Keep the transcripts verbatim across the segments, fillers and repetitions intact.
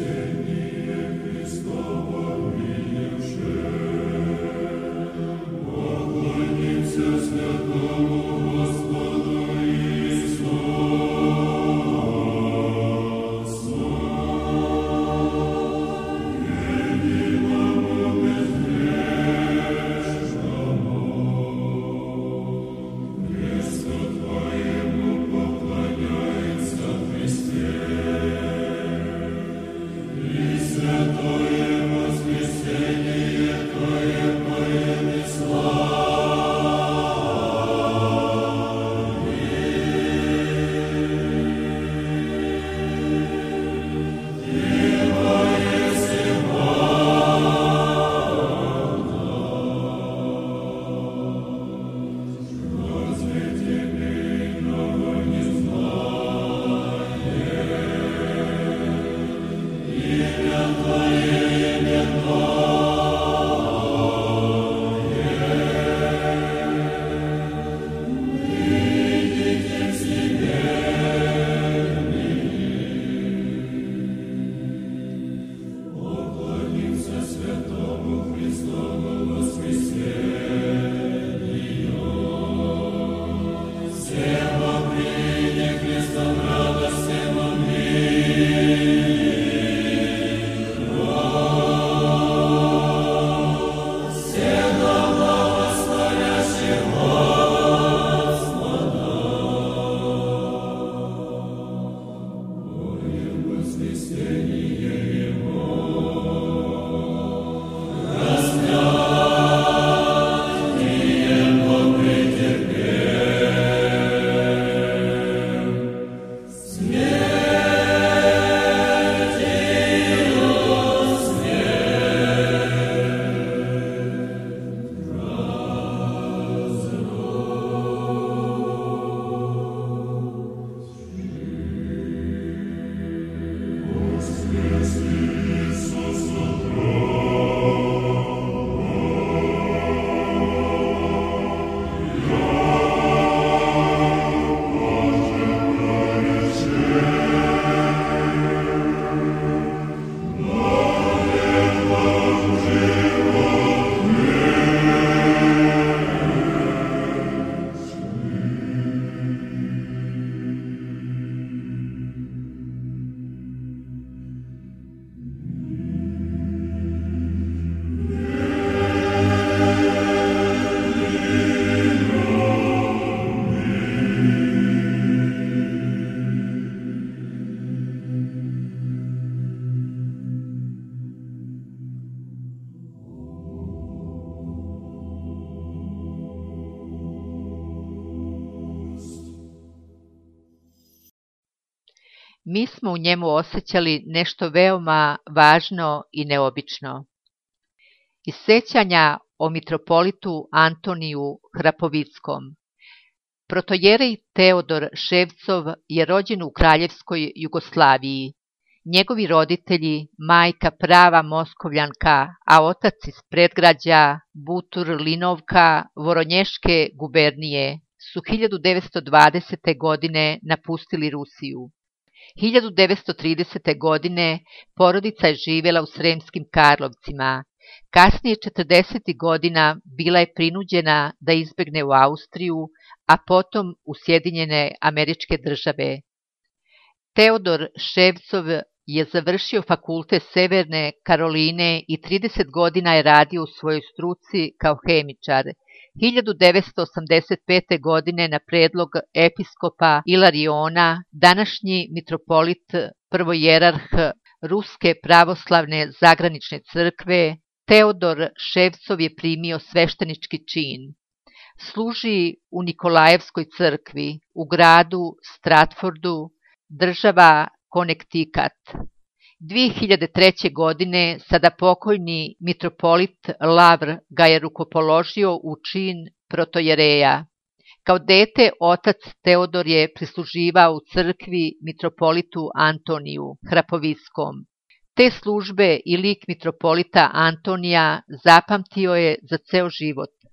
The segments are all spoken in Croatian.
Mi smo u njemu osjećali nešto veoma važno i neobično. Iz sećanja o mitropolitu Antoniju Hrapovickom. Protojerej Teodor Ševcov je rođen u Kraljevskoj Jugoslaviji. Njegovi roditelji, majka prava Moskovljanka, a otac iz predgrađa Buturlinovka Voronješke gubernije, su hiljadu devetsto dvadesete. godine napustili Rusiju. hiljadu devetsto tridesete. godine porodica je živjela u Sremskim Karlovcima. Kasnije četrdesetih godina bila je prinuđena da izbegne u Austriju, a potom u Sjedinjene Američke Države. Teodor Ševcov je završio fakultet Severne Karoline i trideset godina je radio u svojoj struci kao hemičar. hiljadu devetsto osamdeset pete. godine na predlog episkopa Ilariona, današnji mitropolit prvojerarh Ruske pravoslavne zagranične crkve, Teodor Ševcov je primio sveštenički čin. Služi u Nikolajevskoj crkvi u gradu Stratfordu, država Konektikat. dvije hiljade treće. godine sada pokojni mitropolit Lavr ga je rukopoložio u čin protojereja. Kao dete otac Teodor je prisluživao u crkvi mitropolitu Antoniju Hrapovickom. Te službe i lik mitropolita Antonija zapamtio je za ceo život.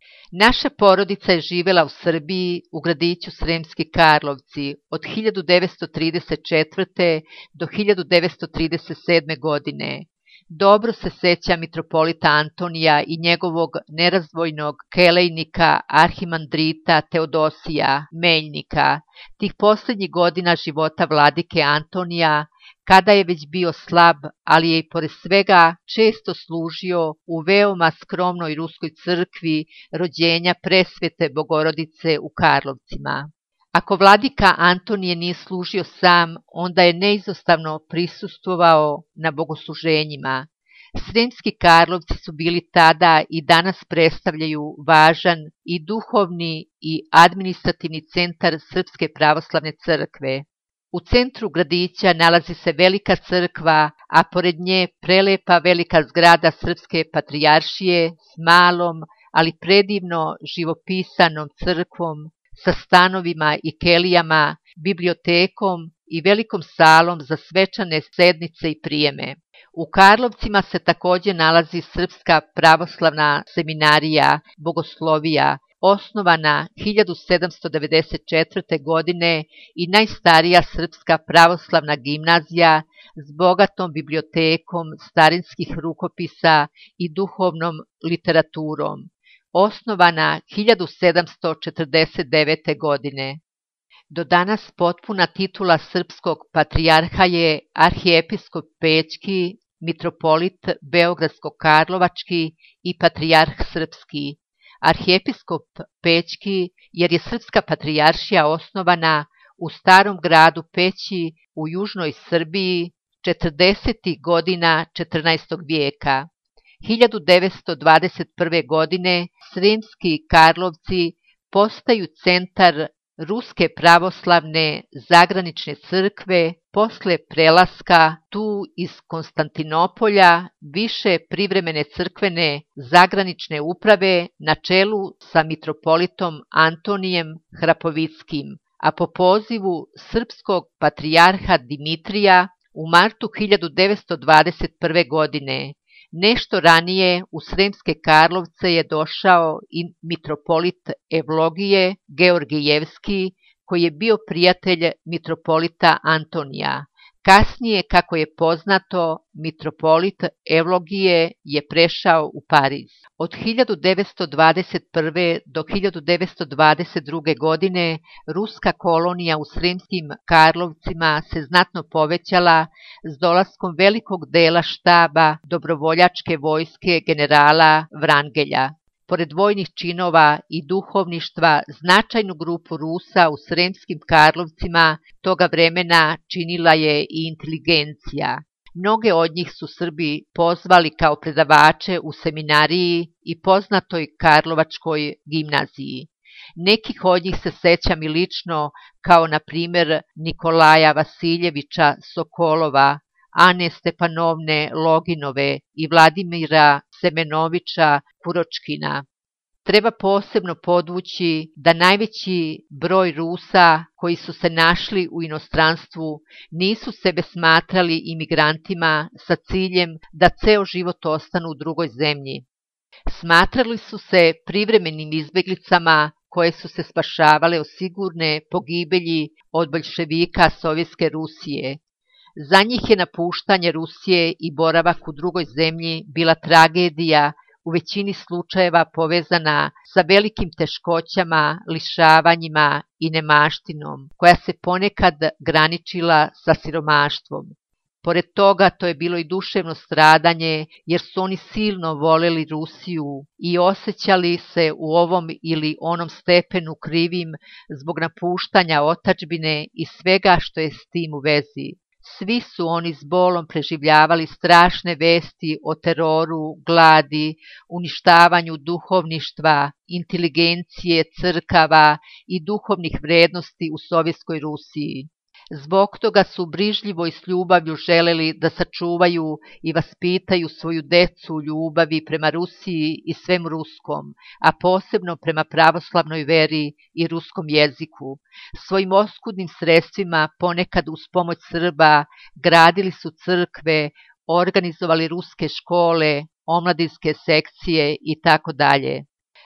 Naša porodica je živjela u Srbiji u gradiću Sremski Karlovci od hiljadu devetsto trideset četvrte do hiljadu devetsto trideset sedme. godine. Dobro se seća mitropolita Antonija i njegovog nerazdvojnog kelejnika arhimandrita Teodosija Meljnika, tih posljednjih godina života vladike Antonija, kada je već bio slab, ali je i pored svega često služio u veoma skromnoj ruskoj crkvi rođenja presvete Bogorodice u Karlovcima. Ako vladika Antonije nije služio sam, onda je neizostavno prisustvovao na bogosluženjima. Sremski Karlovci su bili tada i danas predstavljaju važan i duhovni i administrativni centar Srpske pravoslavne crkve. U centru gradića nalazi se velika crkva, a pored nje prelepa velika zgrada Srpske patrijaršije s malom, ali predivno živopisanom crkvom, sa stanovima i kelijama, bibliotekom i velikom salom za svečane sednice i prijeme. U Karlovcima se također nalazi Srpska pravoslavna seminarija Bogoslovija, osnovana hiljadu sedamsto devedeset četvrte. godine i najstarija srpska pravoslavna gimnazija s bogatom bibliotekom starinskih rukopisa i duhovnom literaturom, osnovana hiljadu sedamsto četrdeset devete. godine. Do danas potpuna titula srpskog patrijarha je arhijepiskop Pećki, mitropolit Beogradsko-Karlovački i patrijarh srpski. Arhijepiskop Pećki jer je Srpska patrijaršija osnovana u starom gradu Peći u južnoj Srbiji četrdesetih godina četrnaestog vijeka. hiljadu devetsto dvadeset prve. godine Sremski Karlovci postaju centar Ruske pravoslavne zagranične crkve posle prelaska tu iz Konstantinopolja više privremene crkvene zagranične uprave na čelu sa mitropolitom Antonijem Hrapovickim, a po pozivu srpskog patrijarha Dimitrija u martu hiljadu devetsto dvadeset prve. godine. Nešto ranije u Sremske Karlovce je došao i mitropolit Evlogije Georgijevski, koji je bio prijatelj mitropolita Antonija. Kasnije, kako je poznato, mitropolit Evlogije je prešao u Pariz. Od hiljadu devetsto dvadeset prve. do hiljadu devetsto dvadeset druge. godine ruska kolonija u Sremskim Karlovcima se znatno povećala s dolaskom velikog dela štaba dobrovoljačke vojske generala Vrangelja. Pored vojnih činova i duhovništva, značajnu grupu Rusa u Sremskim Karlovcima toga vremena činila je i inteligencija. Mnoge od njih su Srbi pozvali kao predavače u seminariji i poznatoj Karlovačkoj gimnaziji. Nekih od njih se sećam i lično, kao na primjer Nikolaja Vasiljevića Sokolova, Ane Stepanovne Loginove i Vladimira Semenovića Kuročkina. Treba posebno podvući da najveći broj Rusa koji su se našli u inostranstvu nisu sebe smatrali imigrantima sa ciljem da ceo život ostanu u drugoj zemlji. Smatrali su se privremenim izbeglicama koje su se spašavale od sigurne pogibelji od boljševika Sovjetske Rusije. Za njih je napuštanje Rusije i boravak u drugoj zemlji bila tragedija, u većini slučajeva povezana sa velikim teškoćama, lišavanjima i nemaštinom, koja se ponekad graničila sa siromaštvom. Pored toga, to je bilo i duševno stradanje, jer su oni silno voleli Rusiju i osjećali se u ovom ili onom stepenu krivim zbog napuštanja otadžbine i svega što je s tim u vezi. Svi su oni s bolom preživljavali strašne vesti o teroru, gladi, uništavanju duhovništva, inteligencije, crkava i duhovnih vrednosti u Sovjetskoj Rusiji. Zbog toga su brižljivo i s ljubavlju želeli da sačuvaju i vaspitaju svoju decu u ljubavi prema Rusiji i svem ruskom, a posebno prema pravoslavnoj veri i ruskom jeziku. Svojim oskudnim sredstvima, ponekad uz pomoć Srba, gradili su crkve, organizovali ruske škole, omladinske sekcije i tako dalje.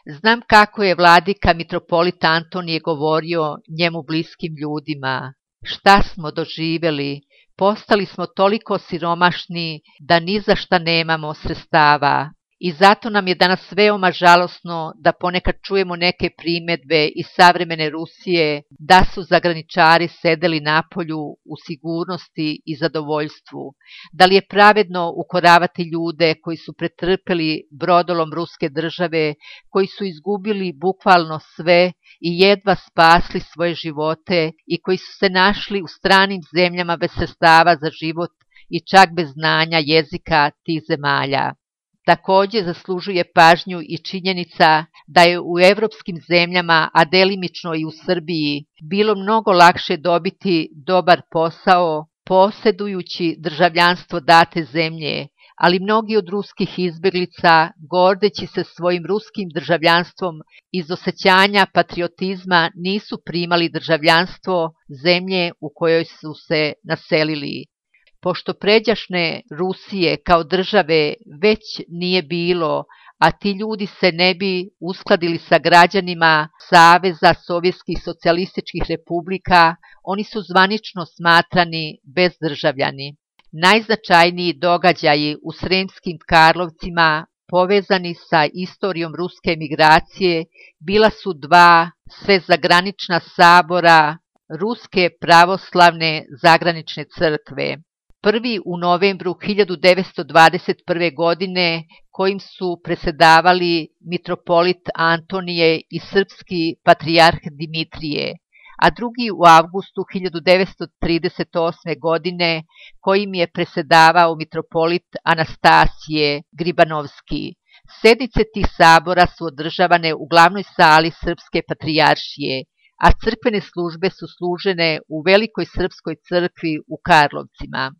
Znam kako je vladika mitropolit Antonije govorio njemu bliskim ljudima. Šta smo doživjeli? Postali smo toliko siromašni da ni za šta nemamo sredstava. I zato nam je danas veoma žalosno da ponekad čujemo neke primjedbe iz savremene Rusije da su zagraničari sedeli napolju u sigurnosti i zadovoljstvu. Da li je pravedno ukoravati ljude koji su pretrpeli brodolom ruske države, koji su izgubili bukvalno sve i jedva spasli svoje živote i koji su se našli u stranim zemljama bez sredstava za život i čak bez znanja jezika tih zemalja. Također zaslužuje pažnju i činjenica da je u europskim zemljama, a delimično i u Srbiji, bilo mnogo lakše dobiti dobar posao posjedujući državljanstvo date zemlje, ali mnogi od ruskih izbjeglica, gordeći se svojim ruskim državljanstvom iz osjećanja patriotizma, nisu primali državljanstvo zemlje u kojoj su se naselili. Pošto pređašne Rusije kao države već nije bilo, a ti ljudi se ne bi uskladili sa građanima Saveza Sovjetskih socijalističkih republika, oni su zvanično smatrani bezdržavljani. Najznačajniji događaji u Sremskim Karlovcima povezani sa istorijom ruske emigracije bila su dva svezagranična sabora Ruske pravoslavne zagranične crkve. Prvi u novembru hiljadu devetsto dvadeset prve. godine, kojim su presedavali mitropolit Antonije i srpski patrijarh Dimitrije, a drugi u avgustu hiljadu devetsto trideset osme. godine, kojim je presedavao mitropolit Anastasije Gribanovski. Sednice tih sabora su održavane u glavnoj sali Srpske patrijaršije, a crkvene službe su služene u Velikoj srpskoj crkvi u Karlovcima.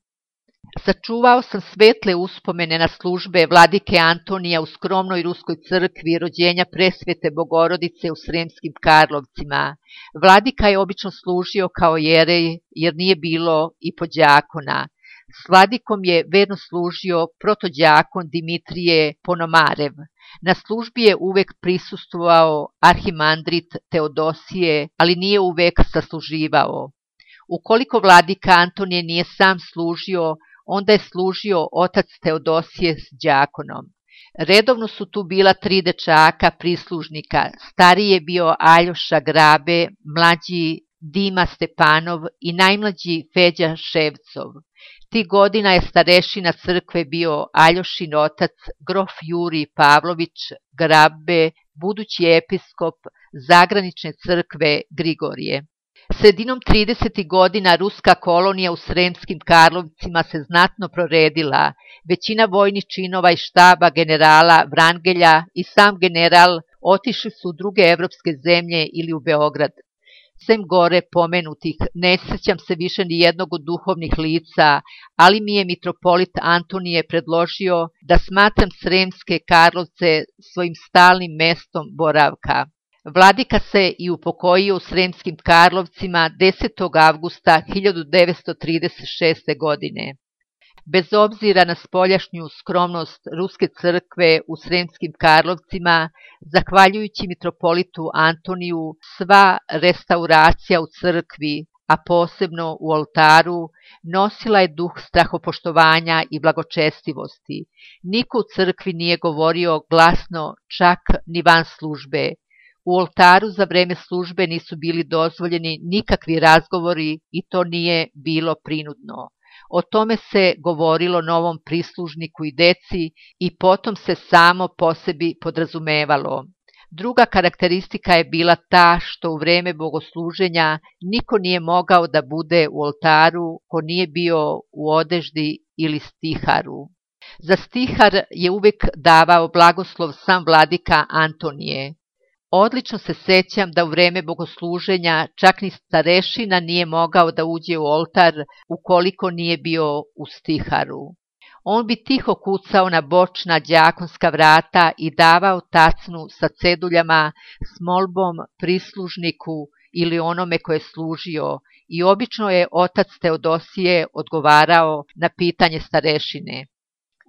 Sačuvao sam svetle uspomene na službe vladike Antonija u skromnoj ruskoj crkvi rođenja presvete Bogorodice u Sremskim Karlovcima. Vladika je obično služio kao jerej jer nije bilo i podjakona. S vladikom je verno služio protodjakon Dimitrije Ponomarev. Na službi je uvek prisustvovao arhimandrit Teodosije, ali nije uvek sasluživao. Ukoliko vladika Antonije nije sam služio, onda je služio otac Teodosije s đakonom. Redovno su tu bila tri dečaka prislužnika, stariji je bio Aljoša Grabe, mlađi Dima Stepanov i najmlađi Feđa Ševcov. Ti godina je starešina crkve bio Aljošin otac, grof Jurij Pavlović Grabe, budući episkop zagranične crkve Grigorije. Sredinom tridesetih godina ruska kolonija u Sremskim Karlovcima se znatno proredila. Većina vojnih činova i štaba generala Vrangelja i sam general otišli su u druge evropske zemlje ili u Beograd. Sem gore pomenutih, ne sjećam se više ni jednog od duhovnih lica, ali mi je mitropolit Antonije predložio da smatram Sremske Karlovce svojim stalnim mestom boravka. Vladika se i upokojio u Sremskim Karlovcima desetog avgusta hiljadu devetsto trideset šeste. godine. Bez obzira na spoljašnju skromnost ruske crkve u Sremskim Karlovcima, zahvaljujući mitropolitu Antoniju, sva restauracija u crkvi, a posebno u oltaru, nosila je duh strahopoštovanja i blagočestivosti. Niko u crkvi nije govorio glasno, čak ni van službe. U oltaru za vreme službe nisu bili dozvoljeni nikakvi razgovori i to nije bilo prinudno. O tome se govorilo novom prislužniku i deci i potom se samo po sebi podrazumevalo. Druga karakteristika je bila ta što u vreme bogosluženja niko nije mogao da bude u oltaru ko nije bio u odeždi ili stiharu. Za stihar je uvijek davao blagoslov sam vladika Antonije. Odlično se sećam da u vreme bogosluženja čak ni starešina nije mogao da uđe u oltar ukoliko nije bio u stiharu. On bi tiho kucao na bočna đakonska vrata i davao tacnu sa ceduljama s molbom prislužniku ili onome ko je služio i obično je otac Teodosije odgovarao na pitanje starešine.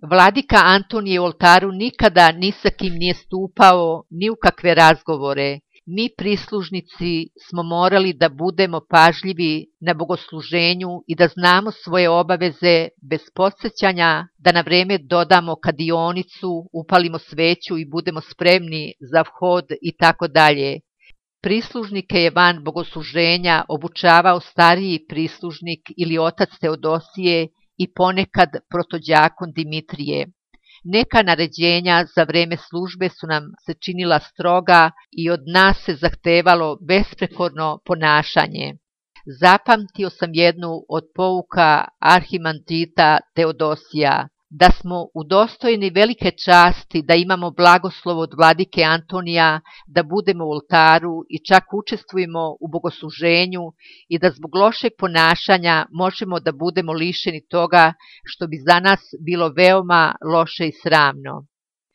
Vladika Antonije u oltaru nikada ni sa kim nije stupao, ni u kakve razgovore. Mi prislužnici smo morali da budemo pažljivi na bogosluženju i da znamo svoje obaveze bez podsjećanja, da na vreme dodamo kadionicu, upalimo sveću i budemo spremni za vhod i tako dalje. Prislužnike je van bogosluženja obučavao stariji prislužnik ili otac Teodosije i ponekad protođakon Dimitrije. Neka naređenja za vreme službe su nam se činila stroga i od nas se zahtevalo besprekorno ponašanje. Zapamtio sam jednu od pouka arhimandrita Teodosija, da smo udostojeni velike časti da imamo blagoslov od vladike Antonija, da budemo u oltaru i čak učestvujemo u bogosluženju i da zbog lošeg ponašanja možemo da budemo lišeni toga što bi za nas bilo veoma loše i sramno.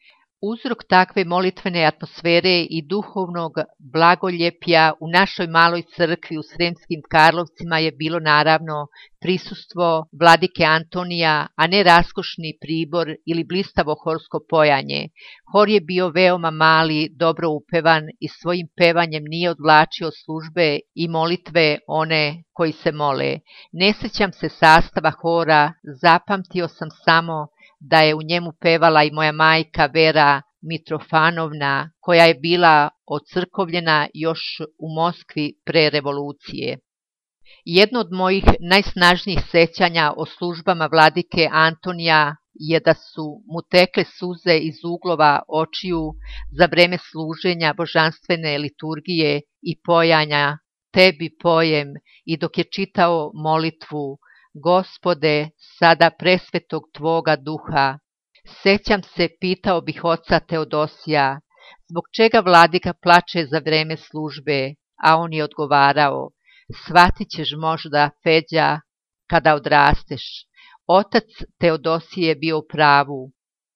Uzrok takve molitvene atmosfere i duhovnog blagoljepja u našoj maloj crkvi u Sremskim Karlovcima je bilo naravno prisustvo vladike Antonija, a ne raskošni pribor ili blistavo horsko pojanje. Hor je bio veoma mali, dobro upevan i svojim pevanjem nije odvlačio službe i molitve one koji se mole. Ne sjećam se sastava hora, zapamtio sam samo da je u njemu pevala i moja majka Vera Mitrofanovna, koja je bila ocrkovljena još u Moskvi pre revolucije. Jedno od mojih najsnažnijih sećanja o službama vladike Antonija je da su mu tekle suze iz uglova očiju za vreme služenja božanstvene liturgije i pojanja Tebi pojem, i dok je čitao molitvu Gospode, sada presvetog Tvoga duha. Sećam se, pitao bih oca Teodosija, zbog čega vladika plače za vreme službe, a on je odgovarao, shvatit ćeš možda, Feđa, kada odrasteš. Otac Teodosije je bio u pravu.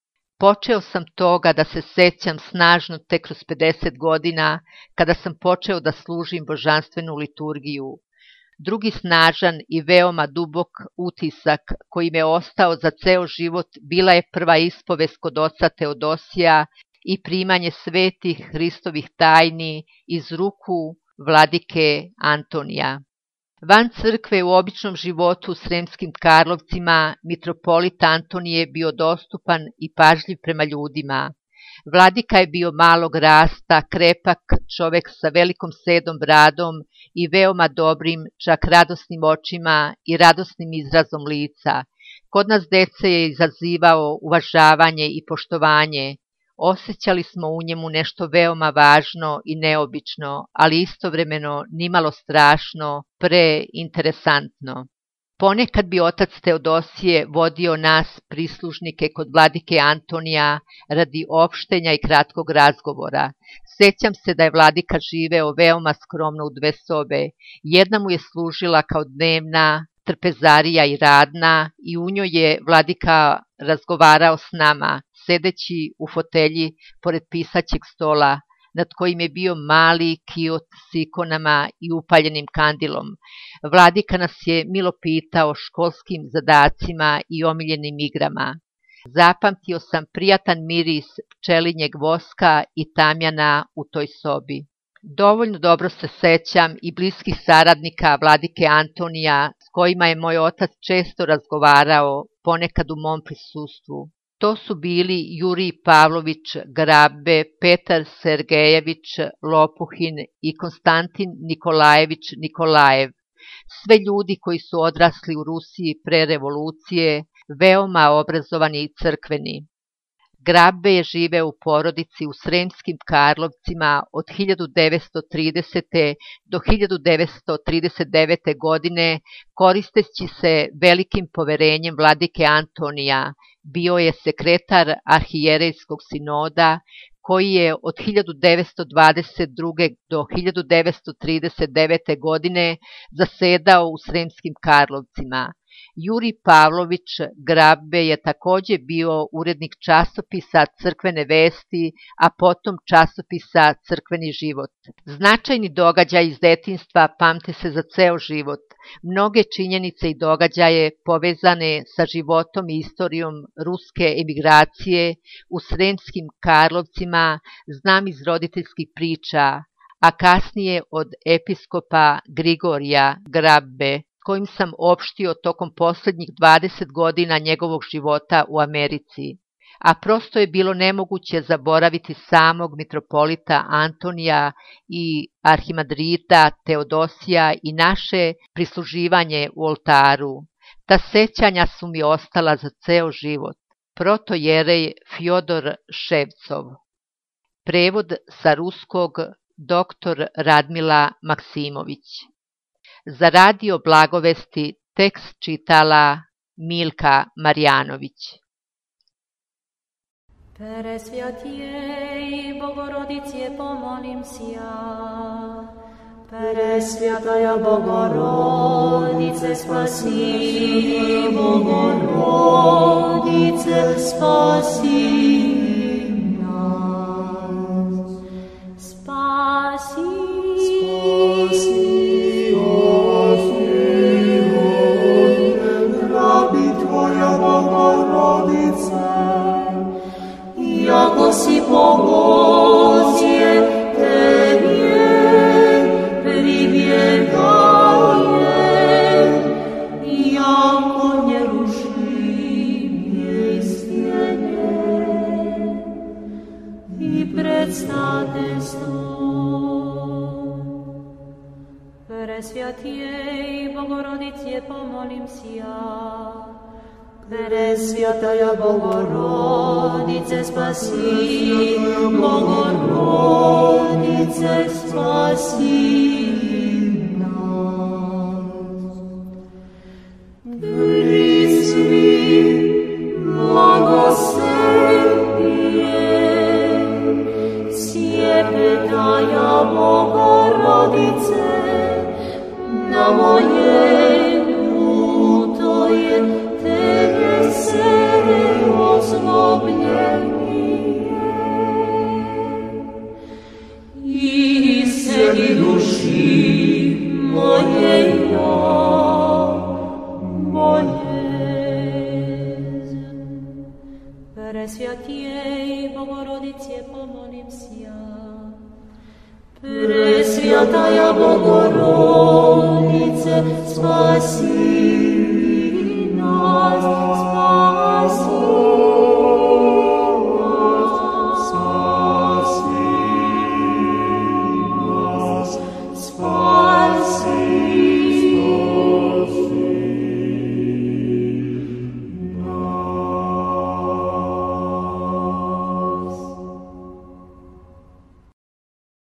Počeo sam toga da se sećam snažno tek kroz pedeset godina, kada sam počeo da služim božanstvenu liturgiju. Drugi snažan i veoma dubok utisak koji me ostao za ceo život bila je prva ispovest kod oca Teodosija i primanje svetih Hristovih tajni iz ruku vladike Antonija. Van crkve u običnom životu u Sremskim Karlovcima mitropolit Antonije je bio dostupan i pažljiv prema ljudima. Vladika je bio malog rasta, krepak čovek sa velikom sedom bradom i veoma dobrim, čak radosnim očima i radosnim izrazom lica. Kod nas dece je izazivao uvažavanje i poštovanje. Osjećali smo u njemu nešto veoma važno i neobično, ali istovremeno nimalo strašno, preinteresantno. Ponekad bi otac Teodosije vodio nas prislužnike kod vladike Antonija radi opštenja i kratkog razgovora. Sećam se da je vladika živeo veoma skromno u dve sobe. Jedna mu je služila kao dnevna, trpezarija i radna, i u njoj je vladika razgovarao s nama, sedeći u fotelji pored pisaćeg stola, nad kojim je bio mali kijot s ikonama i upaljenim kandilom. Vladika nas je milo pitao o školskim zadacima i omiljenim igrama. Zapamtio sam prijatan miris pčelinjeg voska i tamjana u toj sobi. Dovoljno dobro se sećam i bliskih saradnika vladike Antonija s kojima je moj otac često razgovarao, ponekad u mom prisustvu. To su bili Jurij Pavlović Grabbe, Petar Sergejević Lopuhin i Konstantin Nikolajević Nikolajev. Sve ljudi koji su odrasli u Rusiji pre revolucije, veoma obrazovani i crkveni. Grabbe je živeo u porodici u Sremskim Karlovcima od hiljadu devetsto tridesete. do hiljadu devetsto trideset devete. godine, koristeći se velikim poverenjem vladike Antonija. Bio je sekretar arhijerejskog sinoda, koji je od hiljadu devetsto dvadeset druge. do hiljadu devetsto trideset devete. godine zasedao u Sremskim Karlovcima. Jurij Pavlović Grabbe je također bio urednik časopisa Crkvene vesti, a potom časopisa Crkveni život. Značajni događaji iz detinjstva pamte se za ceo život. Mnoge činjenice i događaje povezane sa životom i istorijom ruske emigracije u Sremskim Karlovcima znam iz roditeljskih priča, a kasnije od episkopa Grigorija Grabbe, s kojim sam opštio tokom posljednjih dvadeset godina njegovog života u Americi. A prosto je bilo nemoguće zaboraviti samog mitropolita Antonija i arhimadrita Teodosija i naše prisluživanje u oltaru. Ta sećanja su mi ostala za ceo život. Protojerej Fjodor Ševcov. Prevod sa ruskog doktor Radmila Maksimović. Za radio Blagovesti tekst čitala Milka Marjanović. Presvjatijej Bogorodice pomolim si ja. Presvjataja Bogorodice spasi, Bogorodice spasi nas. Spasi, spasi osmih, rabi Tvoja Bogorodice. Jako si pomogje, Tebje pribjegaje, jako nerušimje stjene i predstavljstvo. Presvjatijej Bogorodice pomolim si ja. Presvjataja Bogorodice spasi, Bogorodice spasi nas. Prisvi blagosebije, sjepetaja Bogorodice, na moje nutoje Tebe ozlobljenije i sedi duši moje ja, boljezen. Presvjatijej Bogorodice pomolim si ja. Presvjataja Bogorodice